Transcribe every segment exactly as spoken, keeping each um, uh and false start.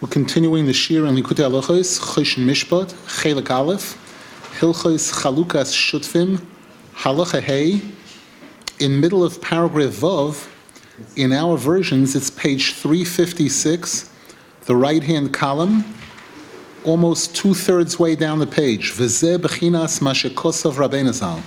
We're continuing the Shir in Likutei Halachos, Choshen Mishpat, Chelik Aleph, Hilchos Chalukas Shutfim, Halacha Hey. In middle of paragraph Vav, in our versions, it's page three fifty-six, the right-hand column, almost two-thirds way down the page. V'zeh b'chinas ma shekosav Rabbeinu Zal.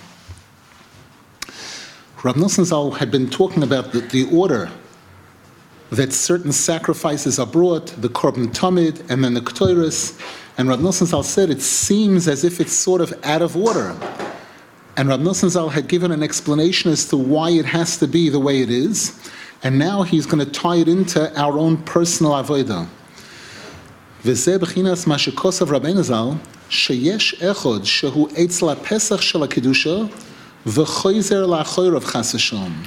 Rav Nosson Zal had been talking about the, the order that certain sacrifices are brought, the Korban Tamid, and then the Ktoiris. And Rav Nosson Zal said it seems as if it's sort of out of order. And Rav Nosson Zal had given an explanation as to why it has to be the way it is. And now he's going to tie it into our own personal avodah. V'zeh b'chinas ma shekosav Rabbeinu Zal, sheyesh echod shehu eitz la'pesach shel ha'kedusha, v'choizer la'choirav chas v'shalom.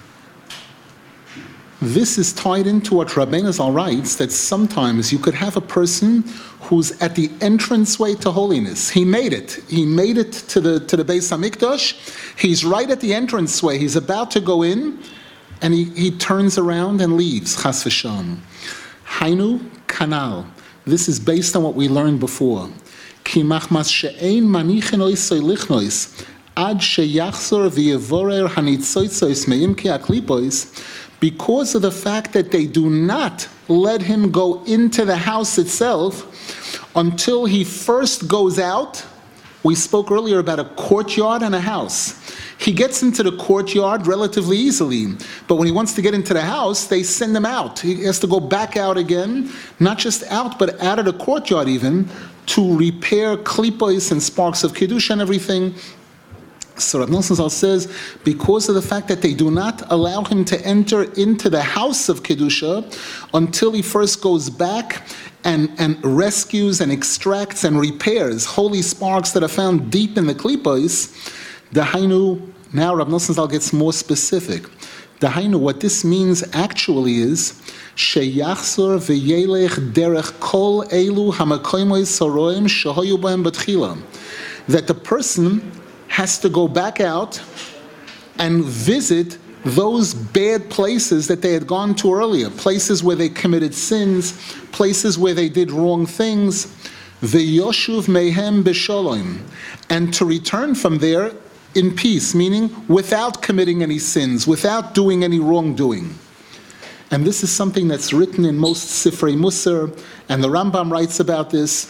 This is tied into what Rabbeinu Zal writes, that sometimes you could have a person who's at the entranceway to holiness. He made it. He made it to the to the Beis HaMikdash. He's right at the entranceway. He's about to go in, and he, he turns around and leaves. Chas v'shalom. Hainu kanal. This is based on what we learned before. Ki machmas she'ein manichin oisoi lichnois ad sheyachzor v'yevorer hanitzoitzois me'imki aklipois. Because of the fact that they do not let him go into the house itself until he first goes out. We spoke earlier about a courtyard and a house. He gets into the courtyard relatively easily, but when he wants to get into the house, they send him out. He has to go back out again, not just out, but out of the courtyard even, to repair klipos and sparks of kiddush and everything. So Rav Nosson Zal says, because of the fact that they do not allow him to enter into the house of Kedusha until he first goes back and, and rescues and extracts and repairs holy sparks that are found deep in the klipos, the Hainu, now Rav Nosson Zal gets more specific. The Hainu, what this means actually is, Sheyachzor v'yelech derech kol elu hamakoimois soroim shehoyu b'hem b'tchila. That the person has to go back out and visit those bad places that they had gone to earlier, places where they committed sins, places where they did wrong things, v'yoshuv mehem b'shalom, and to return from there in peace, meaning without committing any sins, without doing any wrongdoing. And this is something that's written in most Sifrei Musar, and the Rambam writes about this,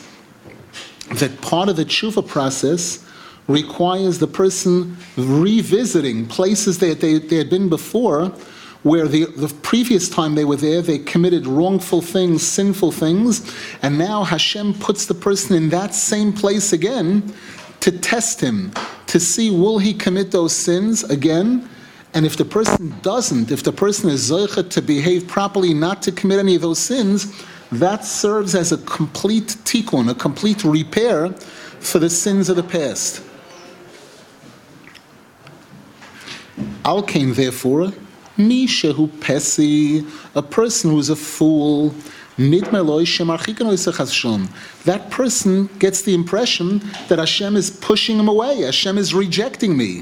that part of the tshuva process requires the person revisiting places that they, they had been before, where the, the previous time they were there, they committed wrongful things, sinful things, and now Hashem puts the person in that same place again to test him, to see will he commit those sins again, and if the person doesn't, if the person is zoichet to behave properly, not to commit any of those sins, that serves as a complete tikkun, a complete repair for the sins of the past. Al came therefore, mi shehu pesi, a person who's a fool, that person gets the impression that Hashem is pushing him away, Hashem is rejecting me.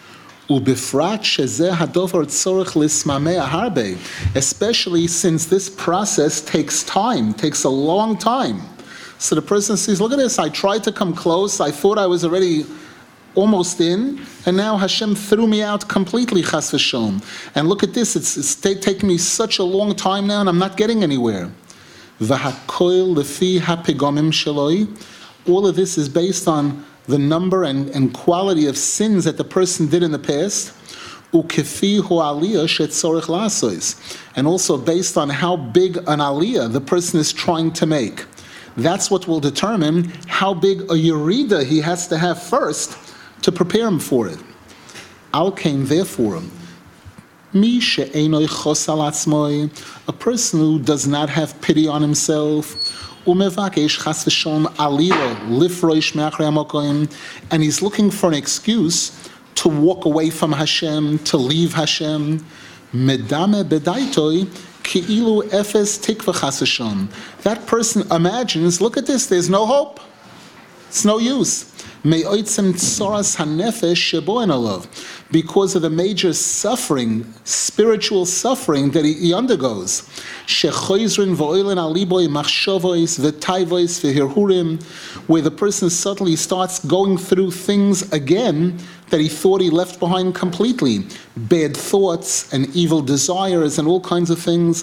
Especially since this process takes time, takes a long time. So the person says, look at this, I tried to come close, I thought I was already almost in, and now Hashem threw me out completely, chas v'shalom. And look at this, it's, it's t- taking me such a long time now, and I'm not getting anywhere. V'hakoil lefi hapegomim sheloi. All of this is based on the number and, and quality of sins that the person did in the past. Ukefi hu aliyah shetzorich lasois. And also based on how big an aliyah the person is trying to make. That's what will determine how big a yerida he has to have first to prepare him for it. Al came therefore, mi she'enoi chos al atzmoi, a person who does not have pity on himself, umevakesh chas v'shalom alila lifroish me'achrei hamokoim, and he's looking for an excuse to walk away from Hashem, to leave Hashem. Medame bedaitoi ki'ilu efes tikva chas v'shalom. That person imagines, look at this, there's no hope. It's no use. Me'oitzem tsoras hanefesh sheboen alav, because of the major suffering, spiritual suffering that he, he undergoes. Shechoizrin v'oilen aliboy machshovois v'taivois v'hirhurim, where the person suddenly starts going through things again that he thought he left behind completely. Bad thoughts and evil desires and all kinds of things.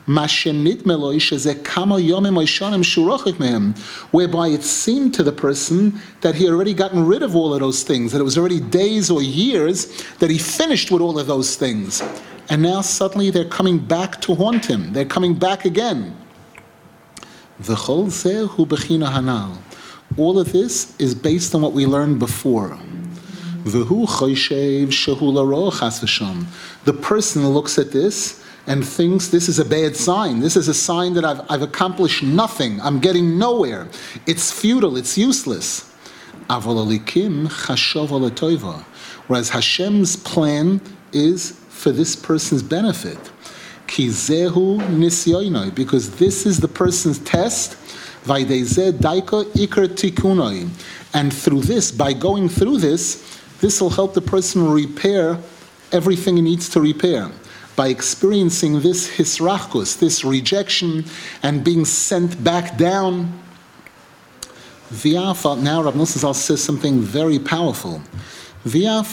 Whereby it seemed to the person that he had already gotten rid of all of those things, that it was already days or years that he finished with all of those things. And now suddenly they're coming back to haunt him. They're coming back again. All of this is based on what we learned before. The person looks at this and thinks this is a bad sign. This is a sign that I've, I've accomplished nothing. I'm getting nowhere. It's futile. It's useless. Whereas Hashem's plan is for this person's benefit. Because this is the person's test. And through this, by going through this, this will help the person repair everything he needs to repair. By experiencing this hisrachkus, this rejection, and being sent back down. Now Rav Nosson Zal says something very powerful. Even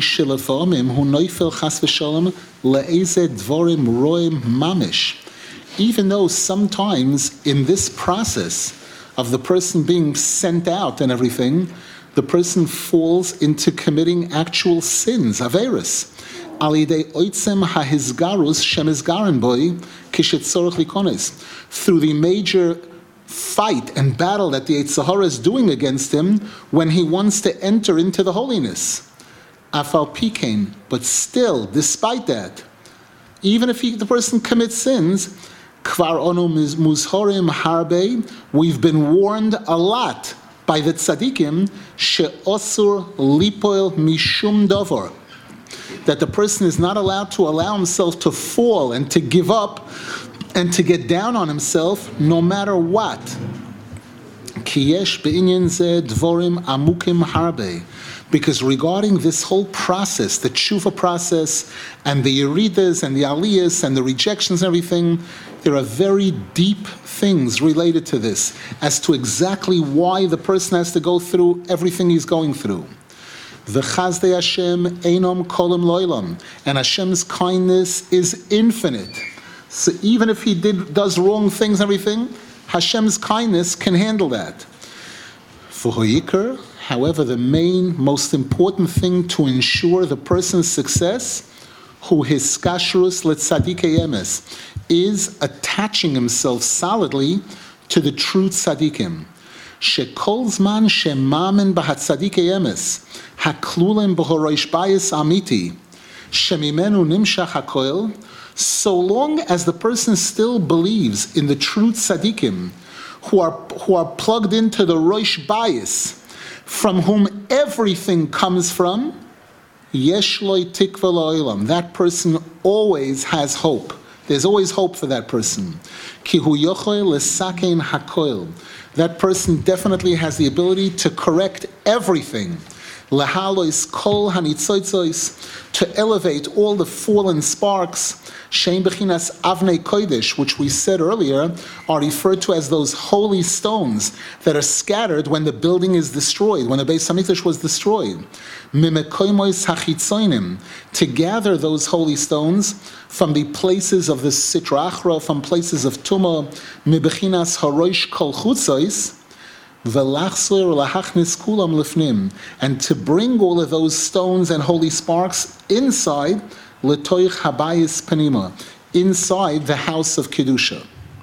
though sometimes in this process of the person being sent out and everything, the person falls into committing actual sins, averis. Through the major fight and battle that the Yetzer Hara is doing against him when he wants to enter into the holiness. Afal pikein, but still, despite that, even if he, the person commits sins, kvar onu muzhorim harbe, we've been warned a lot by the tzaddikim, she'osur lipoil mishum davar, that the person is not allowed to allow himself to fall and to give up and to get down on himself no matter what. Kiyesh be'inyan zeh dvorim amukim harbe, because regarding this whole process, the tshuva process, and the yeridas and the aliyas and the rejections and everything, there are very deep things related to this as to exactly why the person has to go through everything he's going through. V'chazdei Hashem einom kolim loilam, and Hashem's kindness is infinite. So even if he did does wrong things and everything, Hashem's kindness can handle that. For Hoyikar, however, the main, most important thing to ensure the person's success, who his kashrus letzadikei emes, is attaching himself solidly to the true tzadikim. Shekol zman shemamen b'hatzadikei emes, haklulim b'horosh bayis amiti, shemimenu nimshach hakoil. So long as the person still believes in the true tzadikim, who are who are plugged into the rosh bayis, from whom everything comes from, yesh lo tikva la'olam, that person always has hope. There's always hope for that person. Ki hu yochel lesakein hakoil, that person definitely has the ability to correct everything. Lahalois kol hanitzoitzois, to elevate all the fallen sparks. Shein bechinas avnei kodesh, which we said earlier, are referred to as those holy stones that are scattered when the building is destroyed, when the Beis Hamikdash was destroyed. Mimekoimois hachitzoinim, to gather those holy stones from the places of the Sitra Achra, from places of Tumah, mibechinas harosh kol chutzois, and to bring all of those stones and holy sparks inside letoich habayis panima, inside the house of Kedusha.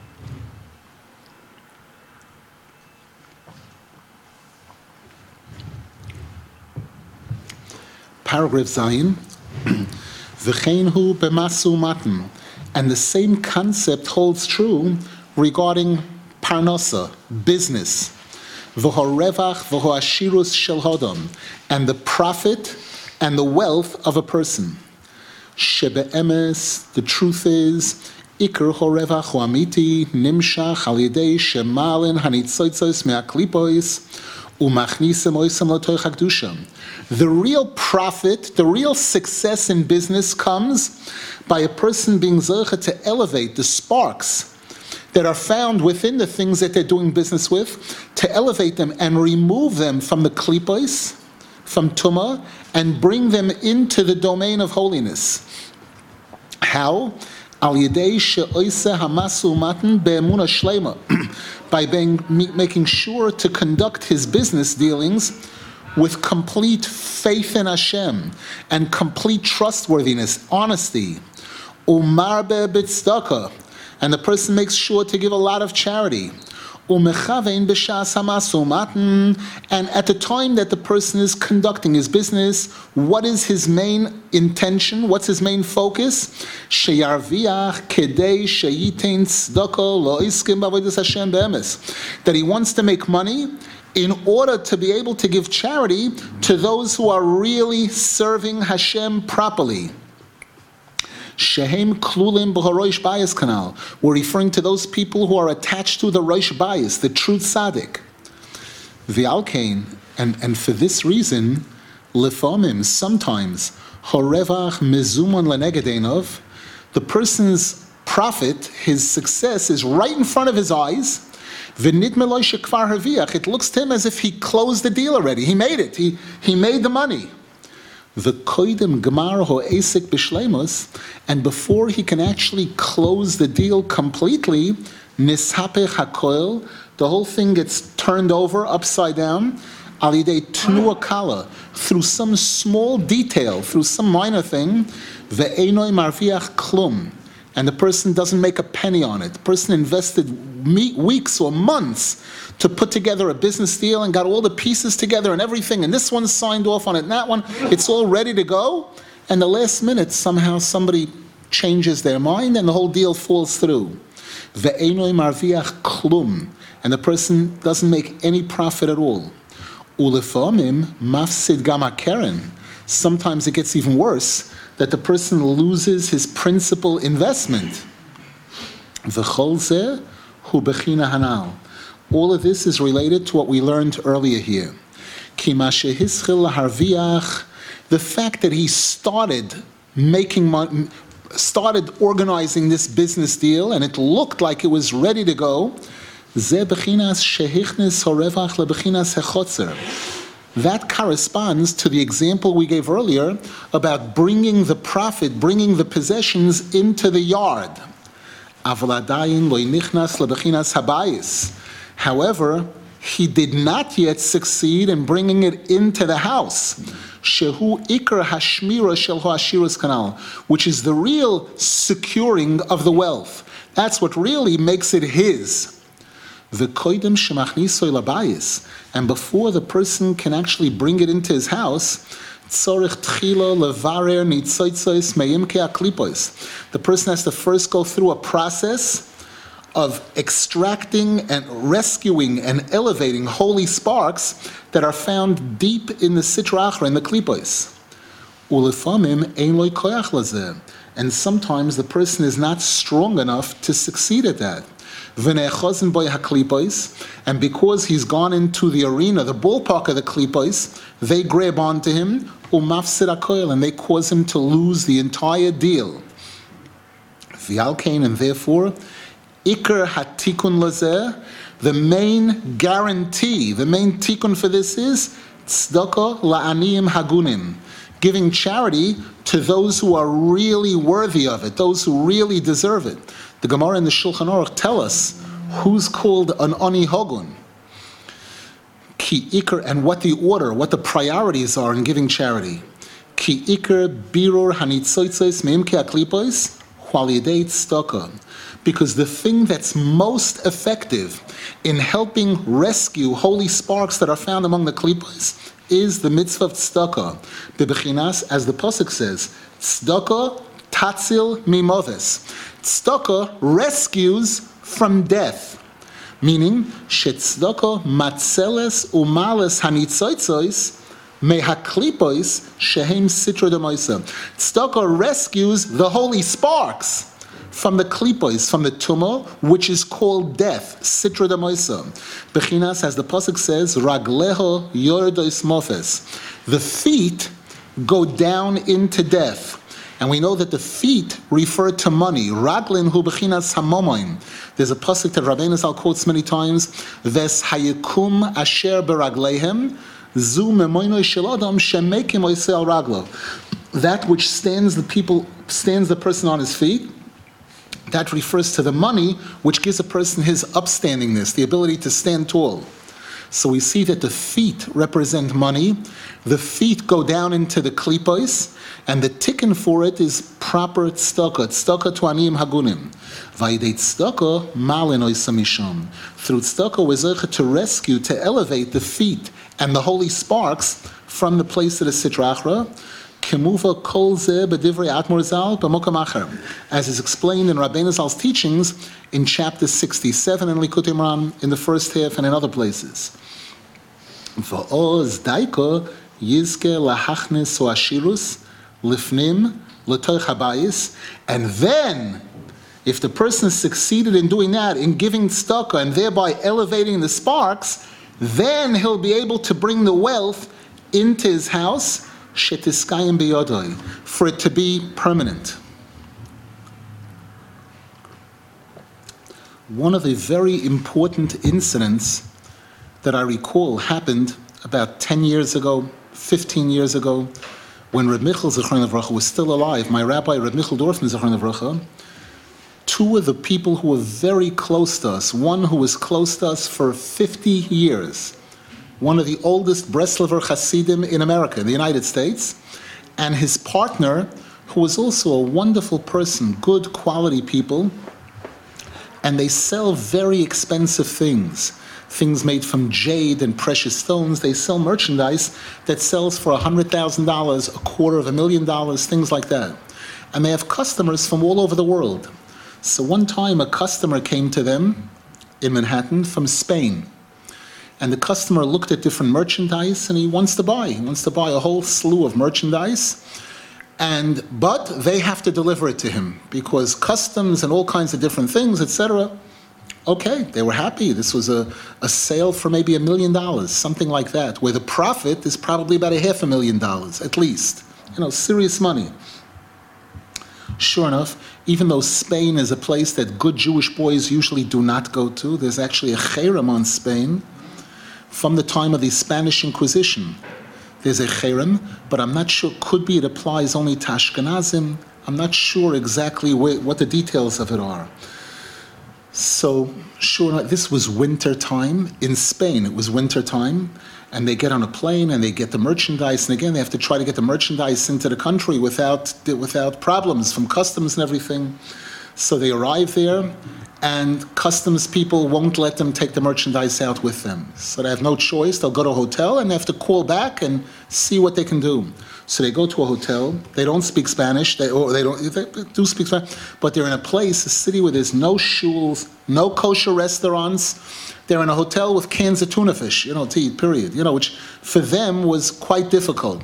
Paragraph Zayin, v'chein b'masu matan, and the same concept holds true regarding parnasa, business. V'horevach v'hoashirus shel hodom, and the profit and the wealth of a person. Shebe'emes, the truth is, ikar horevach hoamiti nimshach al yedei shemalin hanitzoitzos me'aklipois, The real profit, the real success in business comes by a person being zoche to elevate the sparks that are found within the things that they're doing business with, to elevate them and remove them from the klipos, from tumah, and bring them into the domain of holiness. How? Al yedei she'oiseh hamasu matan be'emunah shleima, by being, making sure to conduct his business dealings with complete faith in Hashem and complete trustworthiness, honesty. Umarbe b'tzedakah, and the person makes sure to give a lot of charity. Umechavein b'shas hamasu matan, and at the time that the person is conducting his business, what is his main intention? What's his main focus? Sheyarviach kedei sheyitein tzedakah lo iskim b'avodas Hashem be'emes, that he wants to make money in order to be able to give charity to those who are really serving Hashem properly. Shehem klulim b'harosh bayis kanal. We're referring to those people who are attached to the rosh bayis, the true tzaddik. V'alkein, and and for this reason, lefamim, sometimes horevach mezuman lenegedenov, the person's profit, his success, is right in front of his eyes. V'nidmeloi shekvar haviach. It looks to him as if he closed the deal already. He made it. He he made the money. The koidem gemar ho esek b'shleimus, and before he can actually close the deal completely, nishapech hakoil, the whole thing gets turned over upside down, al yidei tnua kala, through some small detail, through some minor thing, ve'enoi marviach klum, and the person doesn't make a penny on it. The person invested me- weeks or months to put together a business deal and got all the pieces together and everything, and this one's signed off on it, and that one, it's all ready to go, and the last minute somehow somebody changes their mind and the whole deal falls through. Ve'enoi marviach klum, and the person doesn't make any profit at all. Ulefamim mafsid gama keren. Sometimes it gets even worse, that the person loses his principal investment. V'chol zeh hu bechina hanal. All of this is related to what we learned earlier here. Ki ma shehischil harviach, the fact that he started making money, started organizing this business deal, and it looked like it was ready to go. Zeh bechinas shehichnis horevach lebechinas hechotzer. That corresponds to the example we gave earlier about bringing the profit, bringing the possessions into the yard. Aval adayin lo nichnas lebechinas habayis. However, he did not yet succeed in bringing it into the house. Shehu ikar hashmira shel ha'ashiras kanal, which is the real securing of the wealth. That's what really makes it his. V'koidem shemachnisoy labayis, and before the person can actually bring it into his house, tzorich tchilo levarer nitzotzos meimke aklipos. The person has to first go through a process of extracting and rescuing and elevating holy sparks that are found deep in the sitra achra, in the klipos. Ulefamim ein loy koyach lazeh, and sometimes the person is not strong enough to succeed at that. V'ne'echozin boy haklipos, and because he's gone into the arena, the ballpark of the klipos, they grab onto him, umafsid hakoil, and they cause him to lose the entire deal. V'alkein, and therefore, Iker hatikun lazeh, the main guarantee, the main tikkun for this is tzedakah la'aniyim hagunim, giving charity to those who are really worthy of it, those who really deserve it. The Gemara and the Shulchan Aruch tell us who's called an ani hagun. Ki iker, and what the order, what the priorities are in giving charity. Ki iker birur hanitzotzos meimke aklipos while yedei tzedakah. Because the thing that's most effective in helping rescue holy sparks that are found among the klipos is the mitzvah of tzedakah. Bebechinas, as the pasuk says, tzedakah tatzil mimoves. Tzedakah rescues from death. Meaning, shetzedakah matzeles umales hanitzotzos mehaklipos shehem sitra demoisa. Tzedakah rescues the holy sparks from the klipos, from the tumah, which is called death, sitra demoisa. Bechinas, as the pasuk says, ragleho yordos mofes. The feet go down into death. And we know that the feet refer to money. Raglin hu bechinas hamomoin. There's a pasuk that Rabbeinu Zal quotes many times. Ves hayikum asher beragleihem zu memoinoi shel adam shemekim oisei al raglo. That which stands the people stands the person on his feet. That refers to the money, which gives a person his upstandingness, the ability to stand tall. So we see that the feet represent money. The feet go down into the klipos, and the tikkun for it is proper tzedakah, tzedakah to aniyim hagunim. Vayidei tzedakah malin oisa misham. Through tzedakah, we're zeicha to rescue, to elevate the feet and the holy sparks from the place of the sitra achra. Kemuva kol zeh b'divrei Admor Zal b'mokam acher, as is explained in Rabbeinu Zal's teachings in chapter sixty-seven in Likutei Moharan, in the first half and in other places. V'oz daiko yizke lahachnis o ashirus lifnim l'toich habayis, and then, if the person succeeded in doing that, in giving tzedakah and thereby elevating the sparks, then he'll be able to bring the wealth into his house, shetiskayim biyodoi, for it to be permanent. One of the very important incidents that I recall happened about ten years ago, fifteen years ago, when Reb Michal Zichron Livracha was still alive. My rabbi, Reb Michal Dorfman Zichron Livracha, two of the people who were very close to us, one who was close to us for fifty years, one of the oldest Breslover Hasidim in America, in the United States, and his partner, who was also a wonderful person, good quality people, and they sell very expensive things, things made from jade and precious stones. They sell merchandise that sells for one hundred thousand dollars, a quarter of a million dollars, things like that. And they have customers from all over the world. So one time a customer came to them in Manhattan from Spain. And the customer looked at different merchandise and he wants to buy. He wants to buy a whole slew of merchandise. And but they have to deliver it to him because customs and all kinds of different things, et cetera. Okay, they were happy. This was a, a sale for maybe a million dollars, something like that, where the profit is probably about a half a million dollars at least. You know, serious money. Sure enough, even though Spain is a place that good Jewish boys usually do not go to, there's actually a cherem on Spain from the time of the Spanish Inquisition. There's a cherem, but I'm not sure, could be it applies only to Ashkenazim. I'm not sure exactly where, what the details of it are. So, sure enough, this was winter time in Spain. It was winter time, and they get on a plane and they get the merchandise, and again they have to try to get the merchandise into the country without without problems from customs and everything. So they arrive there, and customs people won't let them take the merchandise out with them. So they have no choice. They'll go to a hotel and they have to call back and see what they can do. So they go to a hotel. They don't speak Spanish. They or they don't they do speak Spanish, but they're in a place, a city where there's no shuls, no kosher restaurants. They're in a hotel with cans of tuna fish, you know, to eat. Period. You know, which for them was quite difficult.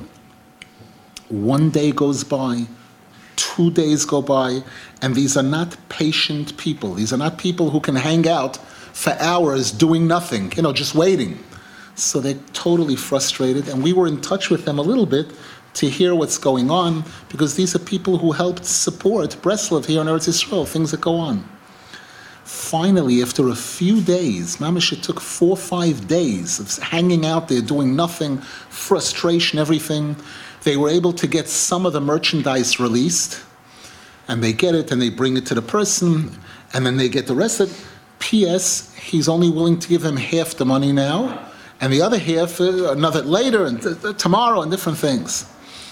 One day goes by. Two days go by, and these are not patient people. These are not people who can hang out for hours doing nothing, you know, just waiting. So they're totally frustrated, and we were in touch with them a little bit to hear what's going on, because these are people who helped support Breslov here in Eretz Yisrael, things that go on. Finally, after a few days, mamish, it took four or five days of hanging out there, doing nothing, frustration, everything, they were able to get some of the merchandise released, and they get it and they bring it to the person, and then they get the rest of it. P S He's only willing to give him half the money now, and the other half uh, another later and th- th- tomorrow and different things.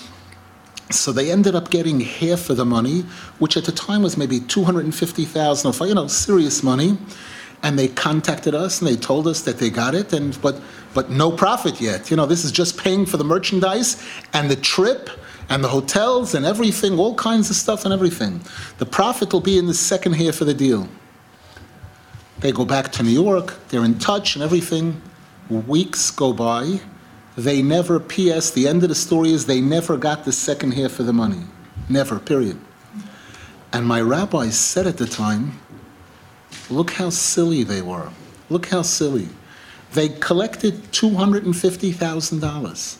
So they ended up getting half of the money, which at the time was maybe two hundred fifty thousand dollars, you know, serious money. And they contacted us and they told us that they got it, and but but no profit yet. You know, this is just paying for the merchandise and the trip and the hotels and everything, all kinds of stuff and everything. The profit will be in the second half of the deal. They go back to New York, they're in touch and everything. Weeks go by. They never, P S, the end of the story is they never got the second half of the money. Never, period. And my rabbi said at the time, look how silly they were. Look how silly. They collected two hundred fifty thousand dollars.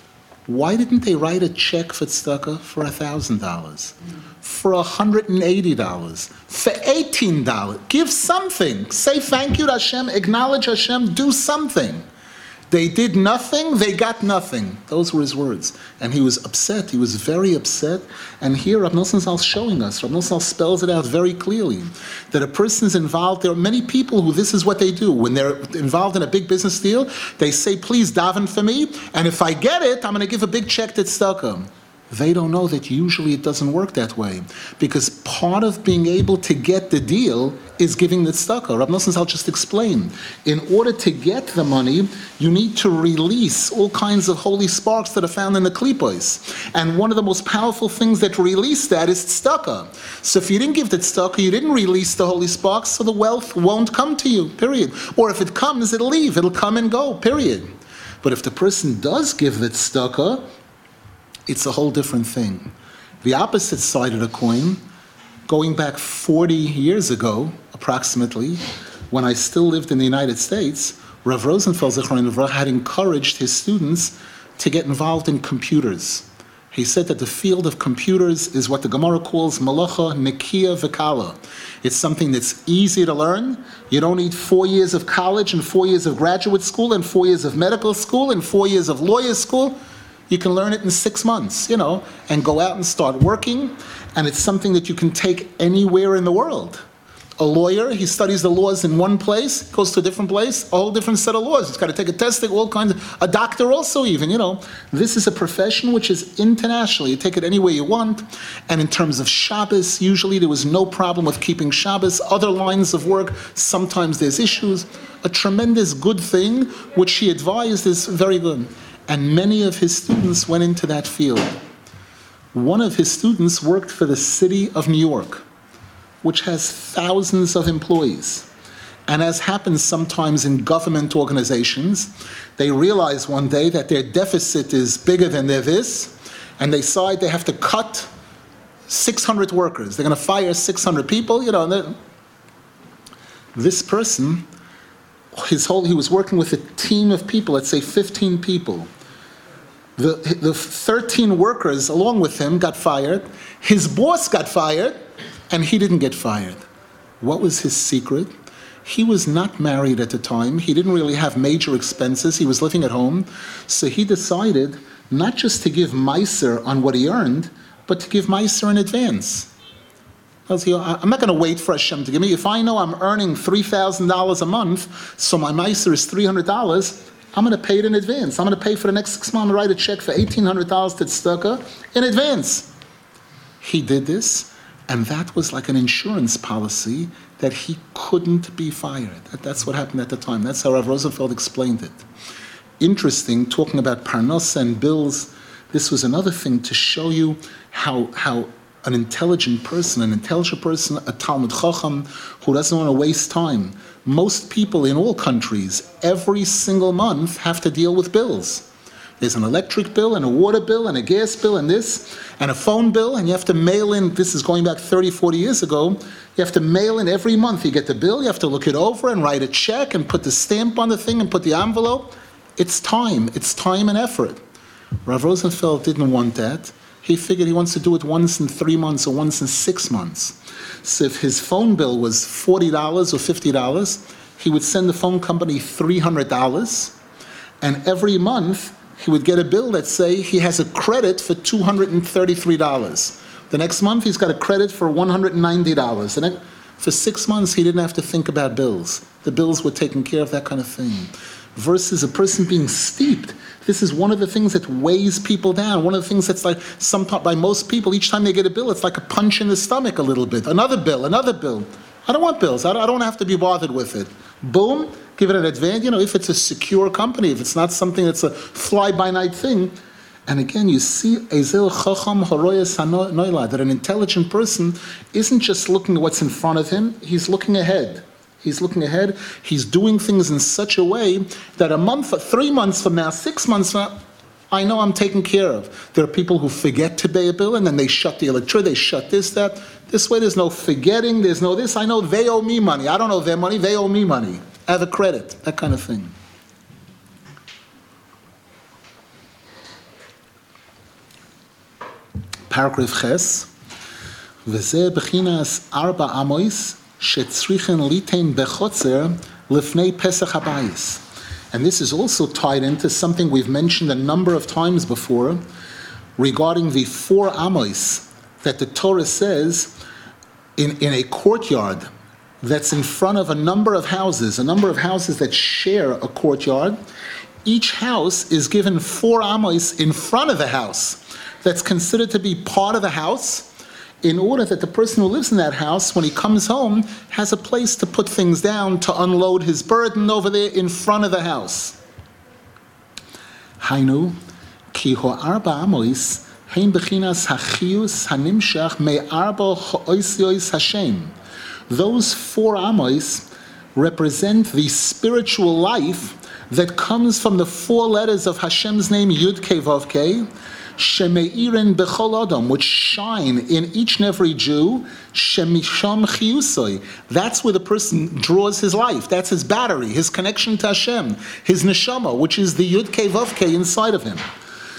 Why didn't they write a check for tzedakah for one thousand dollars? For one hundred eighty dollars? For eighteen dollars? Give something. Say thank you to Hashem. Acknowledge Hashem. Do something. They did nothing, they got nothing. Those were his words. And he was upset, he was very upset. And here Rav Nosson Zal is showing us, Rav Nosson Zal spells it out very clearly, that a person is involved. There are many people who this is what they do. When they're involved in a big business deal, they say, please daven for me, and if I get it, I'm going to give a big check to tzedakah. They don't know that usually it doesn't work that way. Because part of being able to get the deal is giving the tzedakah. Rav Nosson Zal just explained. In order to get the money, you need to release all kinds of holy sparks that are found in the klipos. And one of the most powerful things that release that is tzedakah. So if you didn't give the tzedakah, you didn't release the holy sparks, so the wealth won't come to you, period. Or if it comes, it'll leave. It'll come and go, period. But if the person does give the tzedakah, it's a whole different thing. The opposite side of the coin, going back forty years ago, approximately, when I still lived in the United States, Rav Rosenfeld Zichron Livracha had encouraged his students to get involved in computers. He said that the field of computers is what the Gemara calls malacha nekiya v'kala. It's something that's easy to learn. You don't need four years of college and four years of graduate school and four years of medical school and four years of lawyer school. You can learn it in six months, you know, and go out and start working. And it's something that you can take anywhere in the world. A lawyer, he studies the laws in one place, goes to a different place, a whole different set of laws. He's got to take a test, all kinds of, a doctor also even, you know. This is a profession which is international. You take it anywhere you want. And in terms of Shabbos, usually there was no problem with keeping Shabbos. Other lines of work, sometimes there's issues. A tremendous good thing, which he advised is very good. And many of his students went into that field. One of his students worked for the city of New York, which has thousands of employees. And as happens sometimes in government organizations, they realize one day that their deficit is bigger than their this, and they decide they have to cut six hundred workers. They're going to fire six hundred people, you know. This person, his whole, he was working with a team of people, let's say fifteen people. The, the thirteen workers along with him got fired. His boss got fired, and he didn't get fired. What was his secret? He was not married at the time. He didn't really have major expenses. He was living at home. So he decided not just to give Meiser on what he earned, but to give Meiser in advance. I'm not going to wait for Hashem to give me. If I know I'm earning three thousand dollars a month, so my Meiser is three hundred dollars, I'm going to pay it in advance. I'm going to pay for the next six months. I'm going to write a check for eighteen hundred dollars to tzedakah in advance. He did this, and that was like an insurance policy that he couldn't be fired. That, that's what happened at the time. That's how Rav Rosenfeld explained it. Interesting, talking about parnasa and bills, this was another thing to show you how how an intelligent person, an intelligent person, a Talmud Chacham, who doesn't want to waste time. Most people in all countries, every single month, have to deal with bills. There's an electric bill and a water bill and a gas bill and this, and a phone bill, and you have to mail in, this is going back thirty, forty years ago, you have to mail in every month. You get the bill, you have to look it over and write a check and put the stamp on the thing and put the envelope. It's time, it's time and effort. Rav Rosenfeld didn't want that. He figured he wants to do it once in three months or once in six months. So if his phone bill was forty dollars or fifty dollars, he would send the phone company three hundred dollars, and every month he would get a bill that say he has a credit for two hundred thirty-three dollars. The next month he's got a credit for one hundred ninety dollars. And for six months he didn't have to think about bills. The bills were taken care of, that kind of thing. Versus a person being steeped. This is one of the things that weighs people down. One of the things that's like, some by most people, each time they get a bill, it's like a punch in the stomach a little bit. Another bill, another bill. I don't want bills. I don't, I don't have to be bothered with it. Boom, give it an advance. You know, if it's a secure company, if it's not something that's a fly-by-night thing. And again, you see, Ezel Chacham Horoyas Hanoila, that an intelligent person isn't just looking at what's in front of him, he's looking ahead. He's looking ahead. He's doing things in such a way that a month, three months from now, six months from now, I know I'm taken care of. There are people who forget to pay a bill and then they shut the electricity, they shut this, that. This way there's no forgetting, there's no this. I know they owe me money. I don't owe them money, they owe me money. I have a credit, that kind of thing. Paragraph Ches. וזה בחינס ארבע עמוס שצריכים ליתן בחוצר לפני פסח הbayis. And this is also tied into something we've mentioned a number of times before regarding the four amos that the Torah says in, in a courtyard that's in front of a number of houses, a number of houses that share a courtyard. Each house is given four amos in front of the house that's considered to be part of the house, in order that the person who lives in that house, when he comes home, has a place to put things down, to unload his burden over there in front of the house. Hainu, ki ho arba amos, hein bechinas hachius hanimshach me arba ho'osiois Hashem. Those four amos represent the spiritual life that comes from the four letters of Hashem's name, Yud Kei Vav Kei, Shemeirin bechol adam, which shine in each and every Jew. Shemisham chiyusoi. That's where the person draws his life. That's his battery, his connection to Hashem, his neshama, which is the Yud Kei Vav Kei inside of him.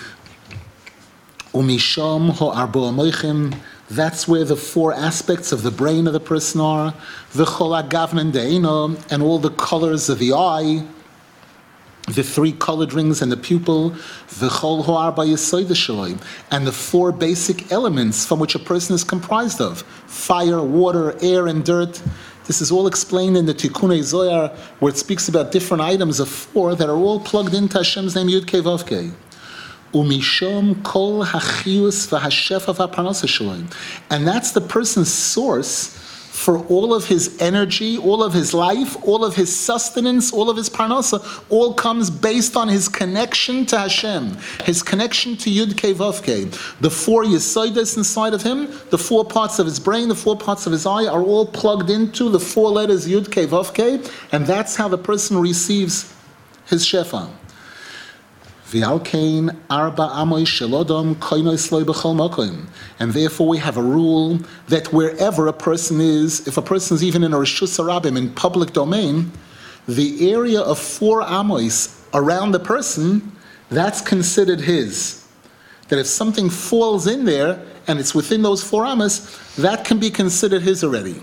Umisham ho arbo amoichim. That's where the four aspects of the brain of the person are. V'chol agavnen de'ino, and all the colors of the eye. The three colored rings and the pupil, v'chol ho'arba yesod shaloi, and the four basic elements from which a person is comprised of: fire, water, air, and dirt. This is all explained in the Tikkunei Zohar, where it speaks about different items of four that are all plugged into Hashem's name, Yud Kei Vav Kei. Umishom kol hachius v'hashefa v'parnasa shaloi, and that's the person's source for all of his energy, all of his life, all of his sustenance, all of his parnasa, all comes based on his connection to Hashem, his connection to Yud Kei Vav Kei. The four yesodas inside of him, the four parts of his brain, the four parts of his eye are all plugged into the four letters Yud Kei Vav Kei, and that's how the person receives his shefa. And therefore we have a rule that wherever a person is, if a person is even in a Rishus Harabim, in public domain, the area of four amos around the person, that's considered his. That if something falls in there and it's within those four amos, that can be considered his already.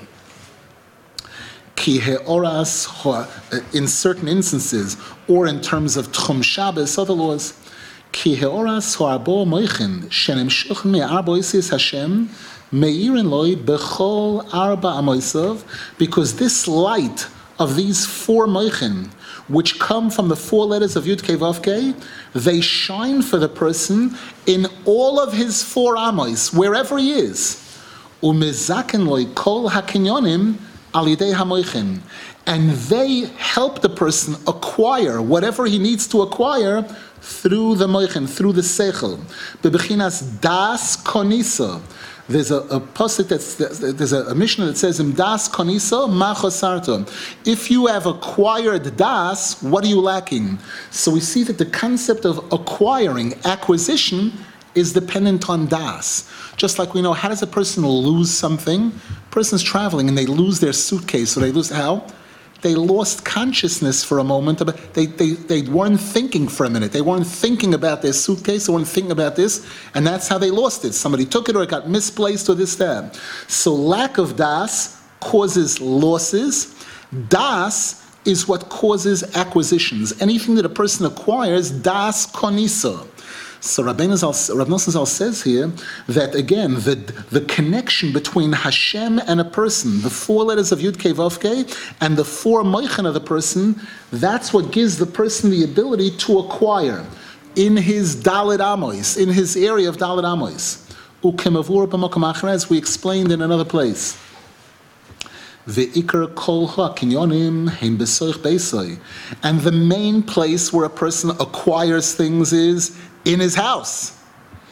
Ki he'oras, in certain instances, or in terms of Tchum Shabbos, other laws, ki he'oras ho'arbo moichin shenemshuchen me'arbo isis Hashem meirin loi bechol arba amoisav, because this light of these four moichin, which come from the four letters of Yud Kei Vav Kei, they shine for the person in all of his four amos, wherever he is. Umezaken loi kol hakinyonim alidei hamoichin, and they help the person acquire whatever he needs to acquire through the moichin, through the seichel. Bebechinas das konisa. There's a, a pasuk that's there's a, a mishnah that says, "Im das konisa ma chosarto." If you have acquired das, what are you lacking? So we see that the concept of acquiring, acquisition, is dependent on das. Just like we know, how does a person lose something? A person's traveling and they lose their suitcase, or they lose, how? They lost consciousness for a moment. They, they, they weren't thinking for a minute. They weren't thinking about their suitcase, they weren't thinking about this, and that's how they lost it. Somebody took it, or it got misplaced, or this, that. So lack of das causes losses. Das is what causes acquisitions. Anything that a person acquires, das konisa. So Rabbeinu Zal, Rav Nosson Zal says here that, again, the, the connection between Hashem and a person, the four letters of Yud Kei Vav Kei, and the four moichin of the person, that's what gives the person the ability to acquire in his Dalet Amos, in his area of Dalet Amos. Ukemavur b'makom acher, as we explained in another place. Ve'ikar kol ha'kinyonim heim b'soich beisai. And the main place where a person acquires things is in his house.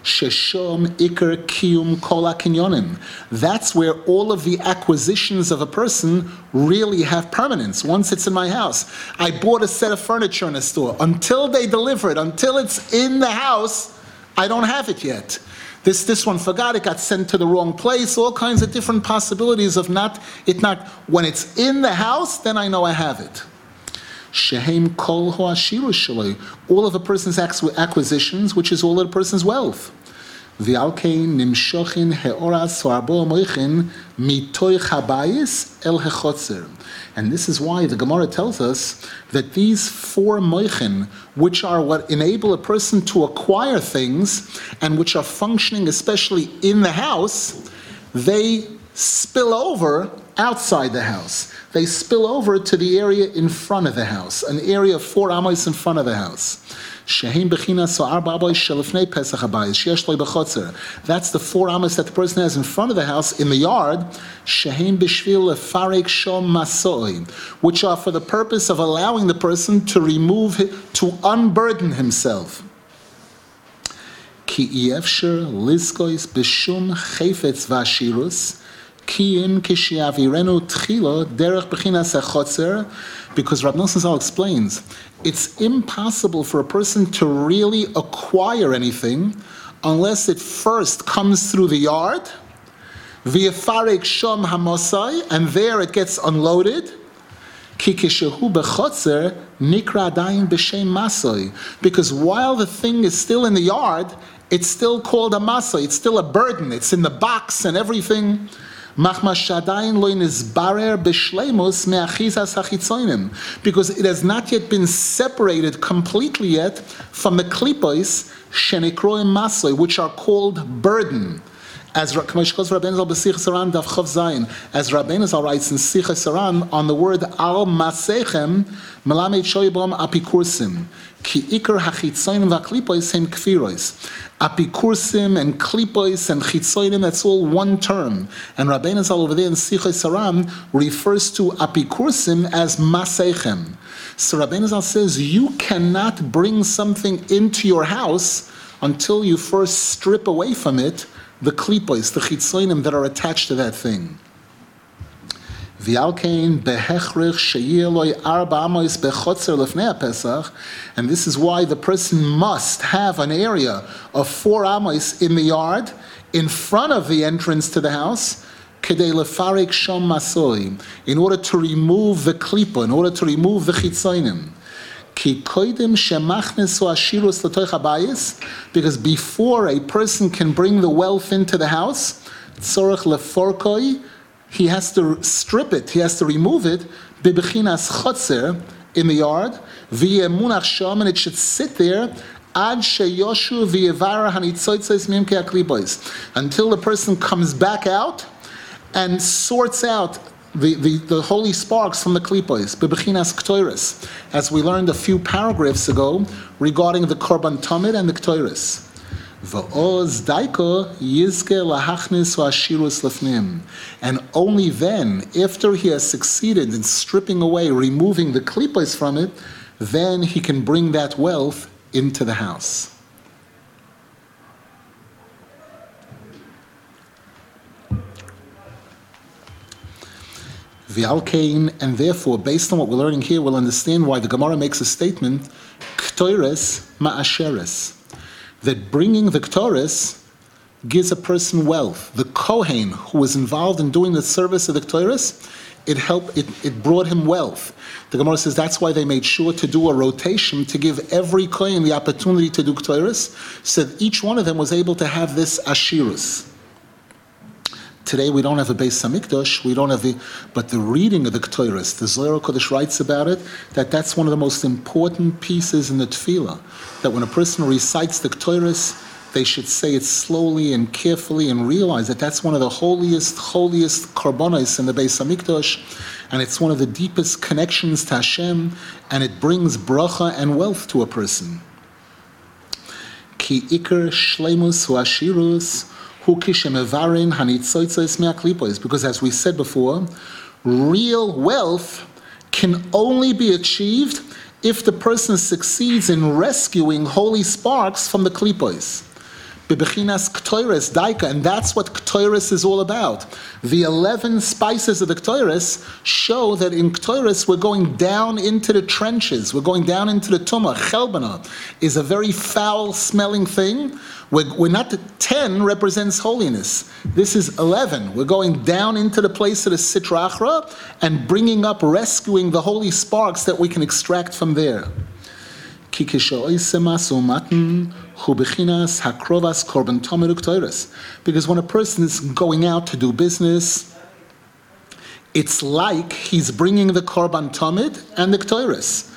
Sheshom Iker Kiyum Kol HaKinyonim. That's where all of the acquisitions of a person really have permanence. Once it's in my house, I bought a set of furniture in a store. Until they deliver it, until it's in the house, I don't have it yet. This this one forgot, it got sent to the wrong place, all kinds of different possibilities of not, it not, when it's in the house, then I know I have it. Shehem kol ho'ashiru shaloi, all of a person's acquisitions, which is all of a person's wealth. V'alkein nimshochin he'oras so'arbo moichin mitoich habayis el hechotzer. And this is why the Gemara tells us that these four moichin, which are what enable a person to acquire things and which are functioning especially in the house, they spill over outside the house. They spill over to the area in front of the house, an area of four amos in front of the house. That's the four amos that the person has in front of the house, in the yard, which are for the purpose of allowing the person to remove, to unburden himself. Because Rav Nosson Zal explains, it's impossible for a person to really acquire anything unless it first comes through the yard, v'yafarek shom hamosai, and there it gets unloaded. Because while the thing is still in the yard, it's still called a masai, it's still a burden, it's in the box and everything. Because it has not yet been separated completely yet from the klipos shenikroim masoi, which are called burden. As Rabbeinu Zal writes in Sichas Saran on the word al masechem melamed shoyibom apikursim ki ikar hachitzonim v'klipos hen kfiros. Apikursim and klipos and chitzonim, that's all one term. And Rabbeinu Zal over there in Sichas Saran refers to apikursim as masechem. So Rabbeinu Zal says you cannot bring something into your house until you first strip away from it the klipos, the chitzonim that are attached to that thing. And this is why the person must have an area of four amos in the yard, in front of the entrance to the house, in order to remove the klipa, in order to remove the chitzonim. Because before a person can bring the wealth into the house, he has to strip it, he has to remove it, in the yard, and it should sit there until the person comes back out and sorts out The, the, the holy sparks from the klipos, bebechinas ktoiris, as we learned a few paragraphs ago regarding the korban tamid and the ktoiris. V'oz daiko yizke lahachnis v'ashirus lefnim. And only then, after he has succeeded in stripping away, removing the klipos from it, then he can bring that wealth into the house. And therefore, based on what we're learning here, we'll understand why the Gemara makes a statement, Ktoires ma'asheres, that bringing the Ktoires gives a person wealth. The Kohen who was involved in doing the service of the Ktoires, it helped, it, it brought him wealth. The Gemara says that's why they made sure to do a rotation to give every Kohen the opportunity to do Ktoires, so that each one of them was able to have this Ashirus. Today we don't have a Beis Hamikdash, we don't have the, but the reading of the Ktoiris, the Zohar Kodesh writes about it, that that's one of the most important pieces in the Tefillah. That when a person recites the Ktoiris, they should say it slowly and carefully and realize that that's one of the holiest, holiest korbanos in the Beis Hamikdash, and it's one of the deepest connections to Hashem, and it brings bracha and wealth to a person. Ki ikar shleimus hu ashirus, because as we said before, real wealth can only be achieved if the person succeeds in rescuing holy sparks from the klipos. Bebechinas Ktoiris Daika, and that's what Ktoiris is all about. The eleven spices of the Ktoiris show that in Ktoiris we're going down into the trenches, we're going down into the Tumah. Chelbana is a very foul-smelling thing. We're, we're not, ten represents holiness. This is eleven. We're going down into the place of the Sitra Achra and bringing up, rescuing the holy sparks that we can extract from there. Because when a person is going out to do business, it's like he's bringing the Korban Tamid and the Ktoiris.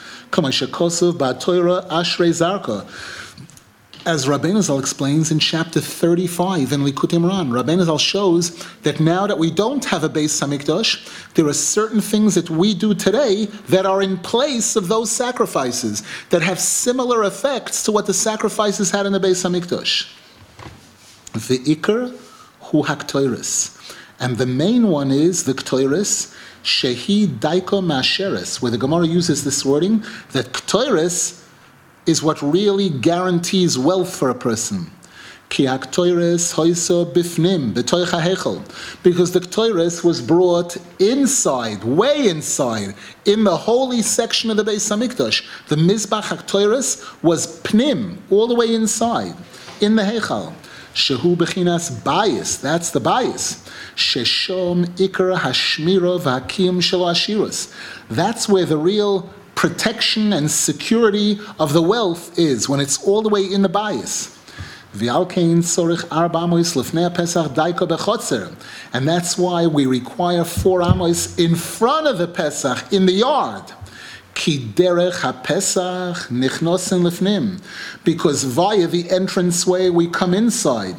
As Rabbeinu Zal explains in chapter thirty-five in Likutei Moharan, Rabbeinu Zal shows that now that we don't have a Beis Hamikdash, there are certain things that we do today that are in place of those sacrifices, that have similar effects to what the sacrifices had in the Beis Hamikdash. The Iker hu haktoiris. And the main one is the Ktoiris, shehi daiko masheres, where the Gemara uses this wording, that Ktoiris is what really guarantees wealth for a person. Because the Ktoiris was brought inside, way inside, in the holy section of the Beis Hamikdash. The Mizbach HaKtoiris was pnim, all the way inside, in the Heichal. Shehu bechinas bias, that's the bias. Sheshom ikar hashmira v'hakim shel ashirus. That's where the real protection and security of the wealth is, when it's all the way in the bias. And that's why we require four amos in front of the Pesach, in the yard. Because via the entranceway we come inside.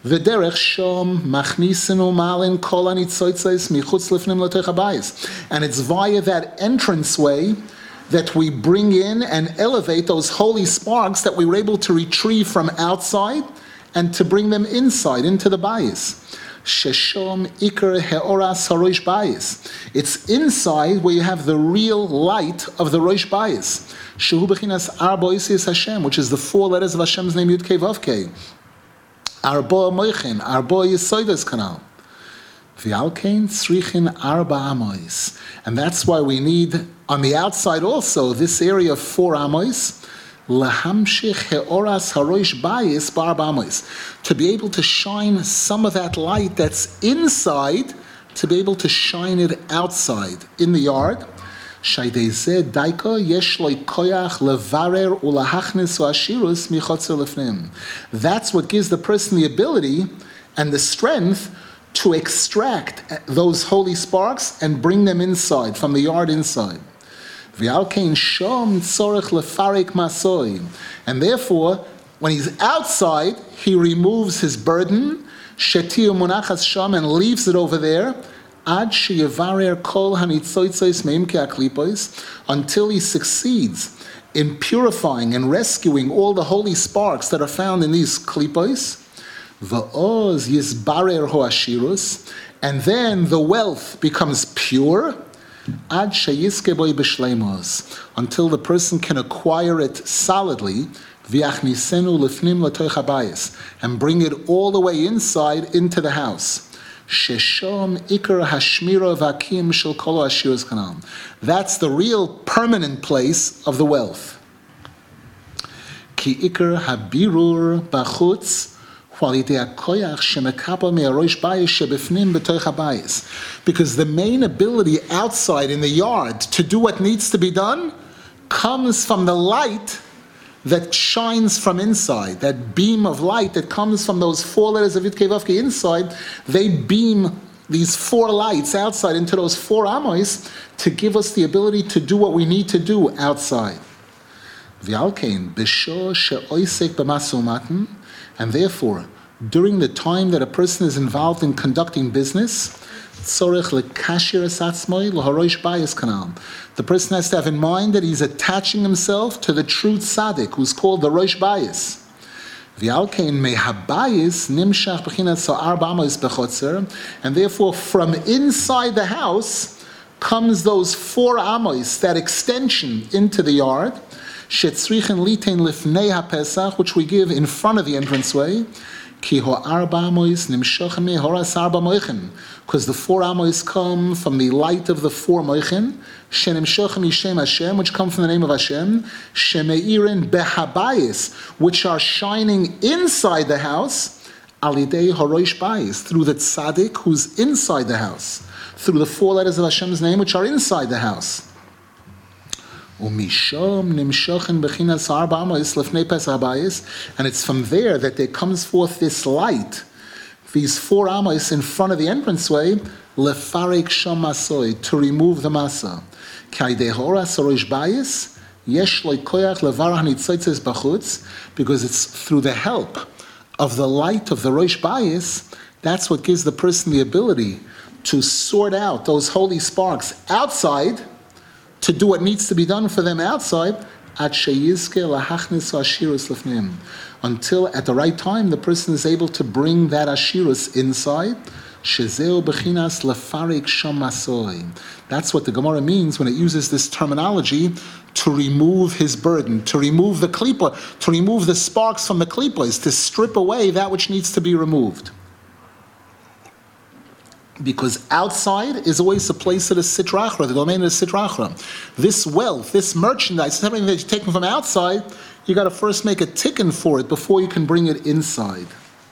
And it's via that entranceway that we bring in and elevate those holy sparks that we were able to retrieve from outside and to bring them inside, into the bayis. Sheshom ikar heoras harosh bayis. It's inside where you have the real light of the rosh bayis. Shehu bechinas arba oisius Hashem, which is the four letters of Hashem's name, Yud Kei Vav Kei. Arba moichin, arba yisoides kanal. V'alkein tzrichin arba amois. And that's why we need, on the outside also, this area of four amois, lahamshich heoras harosh bayis ba'arba amois, to be able to shine some of that light that's inside, to be able to shine it outside, in the yard. Shaydei daika yesh lo koyach levarer ulahachnis u'ashirus michotzer lefnim. That's what gives the person the ability and the strength to extract those holy sparks and bring them inside, from the yard inside. And therefore, when he's outside, he removes his burden, and leaves it over there, until he succeeds in purifying and rescuing all the holy sparks that are found in these klipos. Va'oz yizbarer ho'ashirus, and then the wealth becomes pure, ad sheyizke boi b'shleimos, until the person can acquire it solidly, v'yachnisenu lefnim l'toich habayis, and bring it all the way inside into the house. Sheshom ikar hashmira v'akim shel kol ha'ashirus kanal. That's the real permanent place of the wealth. Ki ikar habirur b'chutz, because the main ability outside in the yard to do what needs to be done comes from the light that shines from inside, that beam of light that comes from those four letters of Yud Kei Vav Kei inside. They beam these four lights outside into those four amos to give us the ability to do what we need to do outside. And therefore, during the time that a person is involved in conducting business, the person has to have in mind that he's attaching himself to the true tzaddik, who's called the Rosh Bayis. And therefore, from inside the house comes those four amos, that extension into the yard, which we give in front of the entranceway, Ki ho-arba amos nimshochem mehoras arba moichin. Because the four amos come from the light of the four moichin, shenimshochem yishem Hashem, which come from the name of Hashem, shemeirin behabayis, which are shining inside the house, alidei horoish bayis, through the tzaddik who's inside the house, through the four letters of Hashem's name which are inside the house. And it's from there that there comes forth this light, these four amos in front of the entranceway, lefarik sham masoi, to remove the masa. Because it's through the help of the light of the Rosh Bayis, that's what gives the person the ability to sort out those holy sparks outside, to do what needs to be done for them outside, until at the right time the person is able to bring that ashirus inside. That's what the Gemara means when it uses this terminology, to remove his burden, to remove the klipa, to remove the sparks from the klipas, to strip away that which needs to be removed. Because outside is always a place of the Sitra Achra, the domain of the Sitra Achra. This wealth, this merchandise, something that you're taking from outside, you got to first make a tikkun for it before you can bring it inside.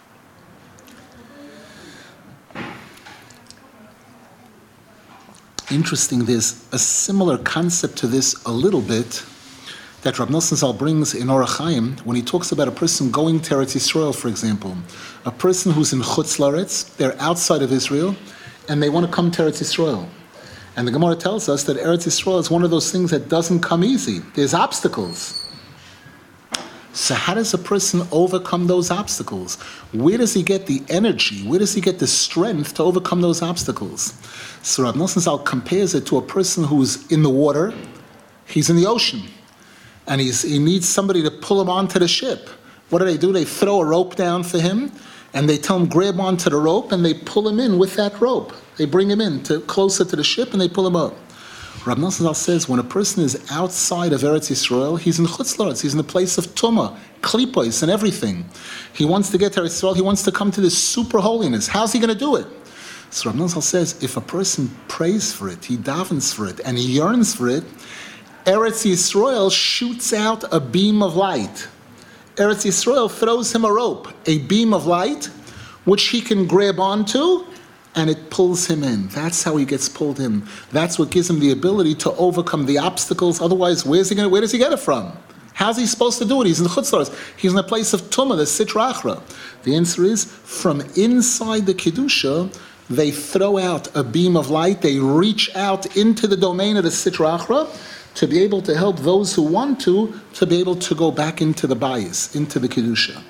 Interesting, there's a similar concept to this a little bit that Rav Nosson Zal brings in Orach Chaim when he talks about a person going to Eretz Yisrael, for example. A person who's in Chutz Laretz, they're outside of Israel, and they want to come to Eretz Yisrael. And the Gemara tells us that Eretz Yisrael is one of those things that doesn't come easy. There's obstacles. So how does a person overcome those obstacles? Where does he get the energy? Where does he get the strength to overcome those obstacles? So Rav Nosson Zal compares it to a person who's in the water. He's in the ocean. And he's, he needs somebody to pull him onto the ship. What do they do? They throw a rope down for him, and they tell him, grab onto the rope, and they pull him in with that rope. They bring him in to closer to the ship, and they pull him up. Rav Nosson Zal says, when a person is outside of Eretz Yisrael, he's in Chutz Laretz, he's in the place of Tumah, Klipos, and everything. He wants to get to Eretz Yisrael, he wants to come to this super holiness. How's he going to do it? So Rav Nosson Zal says, if a person prays for it, he davens for it, and he yearns for it, Eretz Yisrael shoots out a beam of light. Eretz Yisrael throws him a rope, a beam of light, which he can grab onto, and it pulls him in. That's how he gets pulled in. That's what gives him the ability to overcome the obstacles. Otherwise, where's he gonna, where does he get it from? How's he supposed to do it? He's in Chutz Laretz. He's in a place of Tumah, the Sitra Achra. The answer is, from inside the Kedusha, they throw out a beam of light. They reach out into the domain of the Sitra Achra, to be able to help those who want to, to be able to go back into the bayis, into the Kedusha.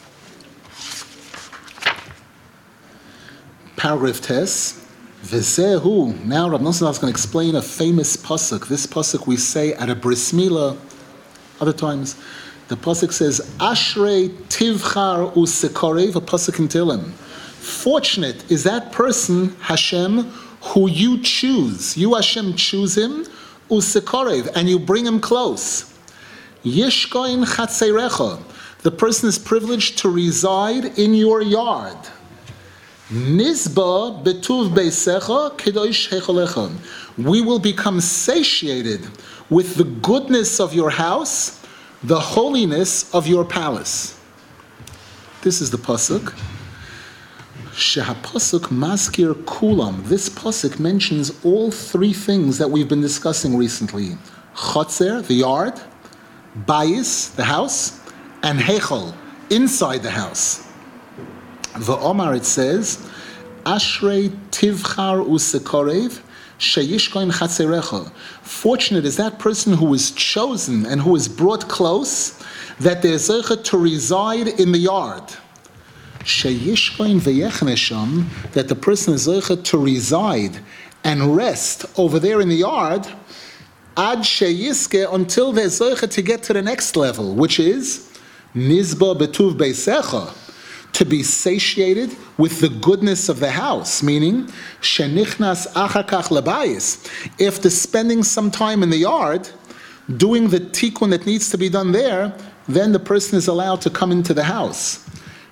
Paragraph Tes, V'zehu, now Rav Nosson is going to explain a famous pasuk. This pasuk we say at a bris milah, other times. The pasuk says, Ashrei tivchar u'sekorev, a pasuk in Tehillim. Fortunate is that person, Hashem, who you choose. You, Hashem, choose him, usekorev, and you bring him close. Yishkoin chatzeirecha, the person is privileged to reside in your yard. Nizba betuv beisecha kedosh hecholecha, we will become satiated with the goodness of your house, the holiness of your palace. This is the pasuk. Shehapasuk maskir kulam. This pasuk mentions all three things that we've been discussing recently: chotzer, the yard; bayis, the house; and hechol, inside the house. V'omar, it says, Ashrei tivchar usekorev sheyishkoin chatzerecha. Fortunate is that person who is chosen and who is brought close, that they're zeicha to reside in the yard. Sheyishkoin v'yechnesham, that the person is zeicha to reside and rest over there in the yard, ad sheyiske, until they're zeicha to get to the next level, which is nizba betuv beisecha, to be satiated with the goodness of the house, meaning shenichnas achar kach labayis. After spending some time in the yard, doing the tikkun that needs to be done there, then the person is allowed to come into the house.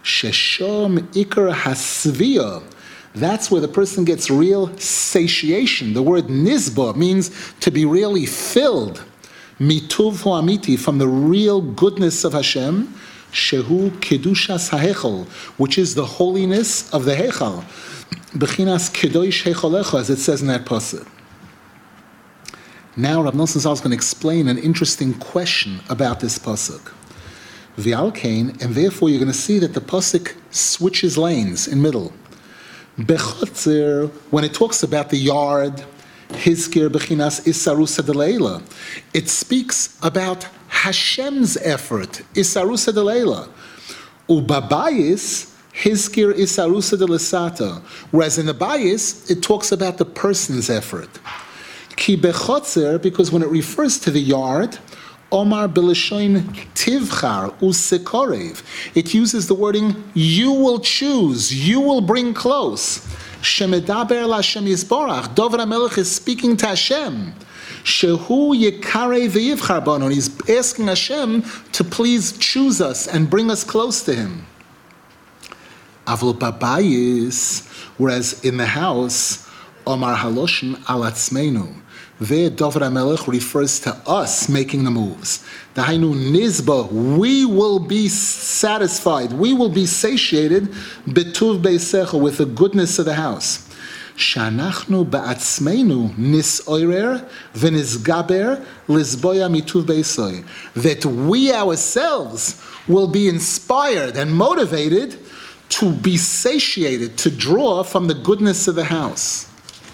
Sheshom ikar hasviya. That's where the person gets real satiation. The word nizba means to be really filled. Mituv amiti, from the real goodness of Hashem. Shehu kedushas hahechal, which is the holiness of the hechal. Bechinas kedosh hecholecha, as it says in that pasuk. Now Rav Nosson Zal is going to explain an interesting question about this pasuk. V'alkein, and therefore you're going to see that the pasuk switches lanes in middle. Bechotzer, when it talks about the yard, Hizkir Bechinas Isarusa Delayla, it speaks about Hashem's effort, Isarusa Delayla. Ubabayis, Hizkir Isarusa Delasata. Whereas in the Bayis, it talks about the person's effort. Ki Bechotzer, because when it refers to the yard, Omar Bilishoin Tivchar Usikorev. It uses the wording, you will choose, you will bring close. Shemedaber Lashem Yisborach. Dovid HaMelech is speaking to Hashem. Shehu Yekare V'yivchar Banon. He's asking Hashem to please choose us and bring us close to Him. Avol Babayis, whereas in the house, Omar Haloshin Alatzmeinu. There, Dovid HaMelech refers to us making the moves. Dahainu nizba, we will be satisfied, we will be satiated, betuv beisecha, with the goodness of the house. Shanachnu ba'atzmeinu nisoirer v'nizgaber lizboya mituv beisoy. That we ourselves will be inspired and motivated to be satiated, to draw from the goodness of the house.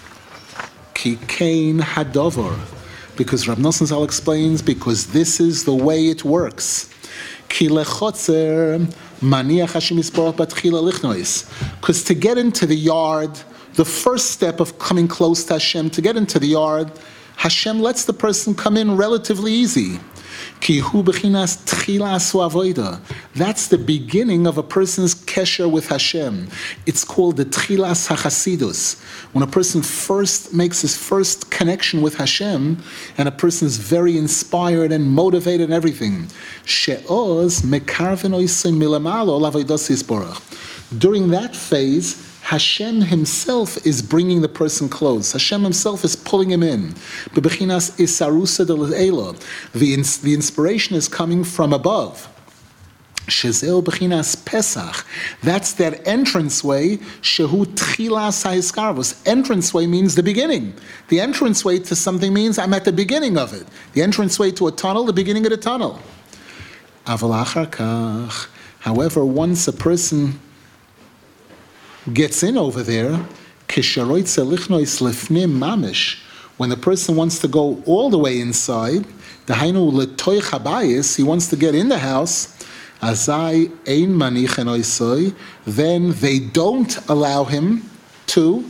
Ki kain hadover, because Rav Nosson Zal explains, because this is the way it works. Ki lechotzer maniach Hashem yisborach batchila lichnois, because to get into the yard, the first step of coming close to Hashem, to get into the yard, Hashem lets the person come in relatively easy. Ki hu bechinas tchila asu avoida. That's the beginning of a person's kesher with Hashem. It's called the tchilas hachasidus. When a person first makes his first connection with Hashem, and a person is very inspired and motivated and everything. She'oz mekarven oisin milamalo lavoidos yisborach. During that phase, Hashem Himself is bringing the person close. Hashem Himself is pulling him in. Bebechinas isarusa de'ela. The the inspiration is coming from above. Shezeu bechinas Pesach. That's that entranceway. Shehu tchilas ha'iskarvos. Entranceway means the beginning. The entranceway to something means I'm at the beginning of it. The entranceway to a tunnel, the beginning of the tunnel. Aval achar kach. However, once a person gets in over there, when the person wants to go all the way inside, he wants to get in the house, then they don't allow him to,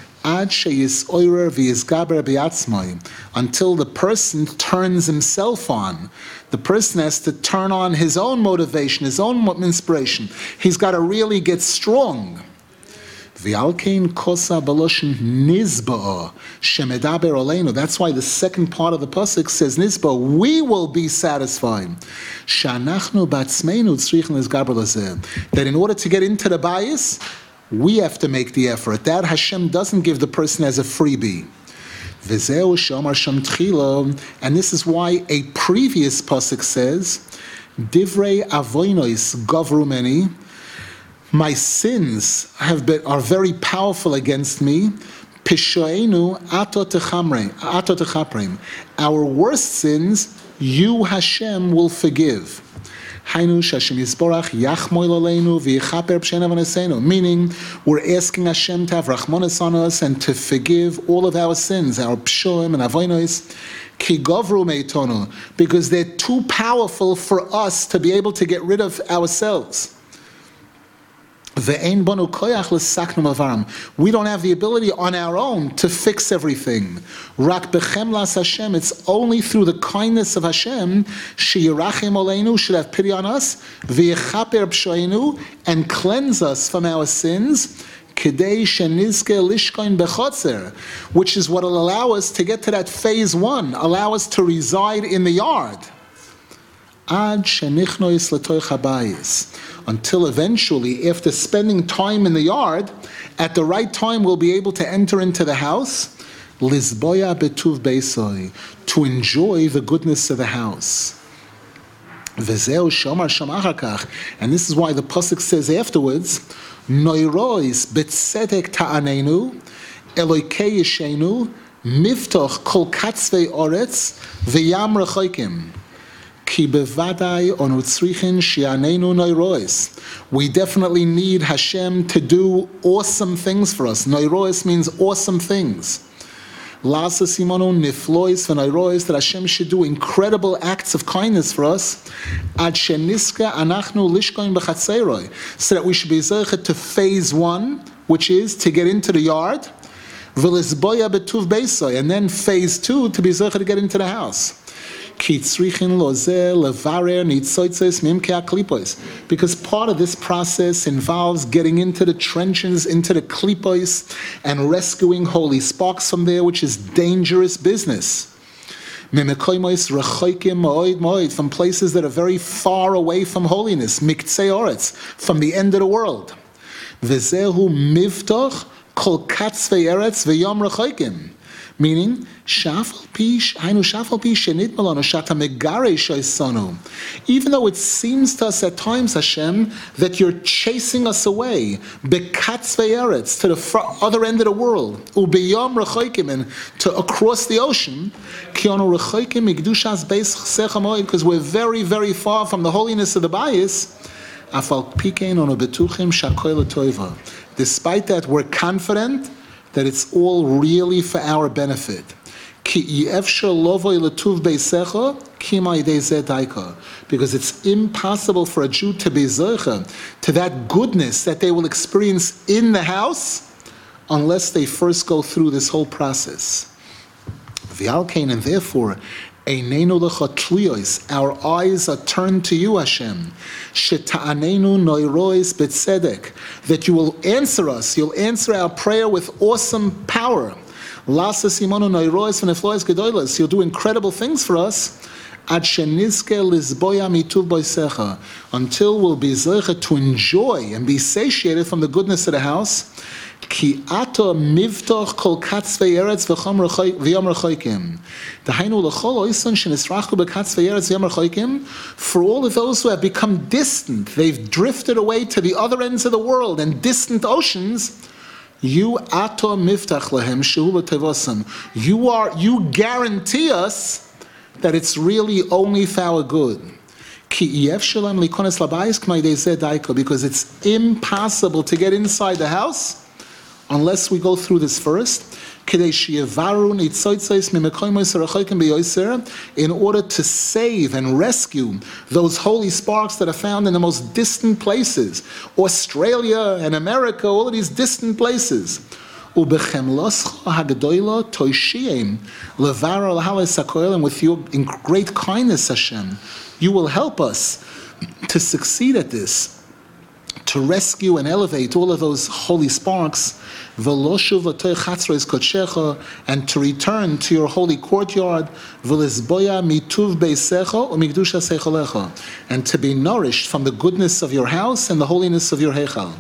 until the person turns himself on. The person has to turn on his own motivation, his own inspiration. He's got to really get strong. V'alkein kosa baloshin nizba'a shemedaber oleinu. That's why the second part of the pasuk says nizba. We will be satisfied. Shanachnu batzmeinu tzrichen lizgaber lazeh. That in order to get into the bayis, we have to make the effort. That Hashem doesn't give the person as a freebie. V'zeu shomar sham tchila. And this is why a previous pasuk says, divrei avoinois gavru meni. My sins have been are very powerful against me. Pishoenu ato techaprim. Our worst sins, you Hashem will forgive. Hainu Hashem Yisborach yachmoil aleinu v'yichaper p'sheina v'nesenu. Meaning, we're asking Hashem to have rachmanas on us and to forgive all of our sins, our pshoim and avonos. Ki govru meitonu, because they're too powerful for us to be able to get rid of ourselves. We don't have the ability on our own to fix everything. It's only through the kindness of Hashem should have pity on us and cleanse us from our sins, which is what will allow us to get to that phase one, allow us to reside in the yard. Ad shenichnois letoich habayis. Until eventually, after spending time in the yard, at the right time we'll be able to enter into the house, lizboya betuv beisoi, to enjoy the goodness of the house. V'zeu shomar shomar hakach, and this is why the pasuk says afterwards, noirois betzedek ta'anenu, Eloikei Yeshenu, Miftoch Kol Katzvei Oretz, V'yam Rechoikim. Ki bevadai onu tzrichin shianenu noirois. We definitely need Hashem to do awesome things for us. Noirois means awesome things. Lasa simonu niflois v'noirois, that Hashem should do incredible acts of kindness for us. Ad sheniska anachnu lishkoin b'chatzeiroi, so that we should be zeichet to phase one, which is to get into the yard. V'lizboya betuv beisoi, and then phase two, to be zeichet to get into the house. Because part of this process involves getting into the trenches, into the klipos, and rescuing holy sparks from there, which is dangerous business. From places that are very far away from holiness, from the end of the world. Meaning, even though it seems to us at times, Hashem, that you're chasing us away, to the other end of the world, and to across the ocean, because we're very, very far from the holiness of the bayis. Despite that, we're confident that it's all really for our benefit. Because it's impossible for a Jew to be zeicha to that goodness that they will experience in the house unless they first go through this whole process. And therefore, our eyes are turned to you, Hashem. That you will answer us, you'll answer our prayer with awesome power. You'll do incredible things for us. Until we'll be zeicha to enjoy and be satiated from the goodness of the house. Ki ato mivtoch kol katzvei eretz v'chom v'yom rechoikim. Dahainu l'chol oisan shenisrachu b'katzvei eretz v'yom rechoikim. For all of those who have become distant, they've drifted away to the other ends of the world and distant oceans. You ato miftach lehem shehu l'tevosam. You are, you guarantee us that it's really only for our good. Because it's impossible to get inside the house unless we go through this first, in order to save and rescue those holy sparks that are found in the most distant places, Australia and America, all of these distant places. And with your in great kindness, Hashem, you will help us to succeed at this, to rescue and elevate all of those holy sparks, and to return to your holy courtyard, and to be nourished from the goodness of your house and the holiness of your heichal.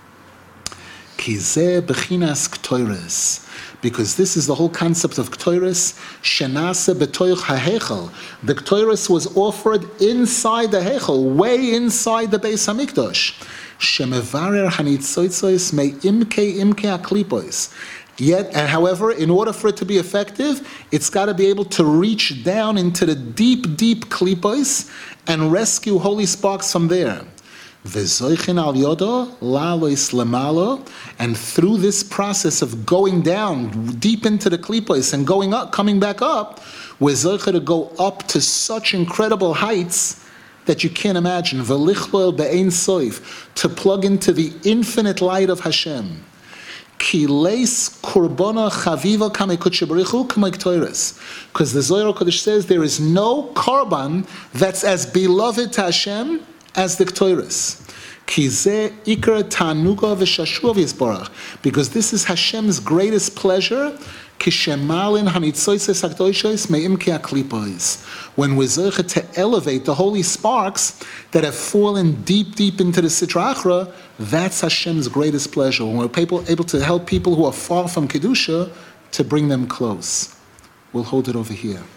Because this is the whole concept of Ktoiris, Shenase betoich ha'hechel. The Ktoiris was offered inside the Hechel, way inside the Beis Hamikdash. Shemevarer hanitzoitzois me imke imke aklipois. Yet, and however, in order for it to be effective, it's got to be able to reach down into the deep, deep klipos and rescue holy sparks from there. And through this process of going down deep into the klipos and going up, coming back up, we're zoche to go up to such incredible heights that you can't imagine. To plug into the infinite light of Hashem. Because the Zohar Kodesh says there is no korban that's as beloved to Hashem as the Ktoiris. Because this is Hashem's greatest pleasure, Kishemalin hanitzoises hakdoshos me'im ki aklipos. When we're zeichet to elevate the holy sparks that have fallen deep, deep into the Sitra Achra, that's Hashem's greatest pleasure. When we're able, able to help people who are far from Kedusha to bring them close. We'll hold it over here.